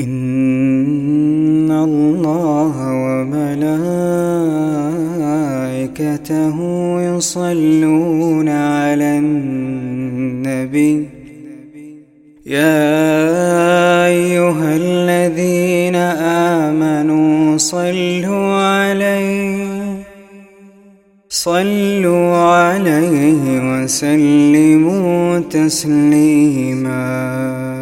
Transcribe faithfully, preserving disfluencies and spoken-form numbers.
إن الله وملائكته يصلون على النبي يا أيها الذين آمنوا صلوا عليه صلوا عليه وسلموا تسليما.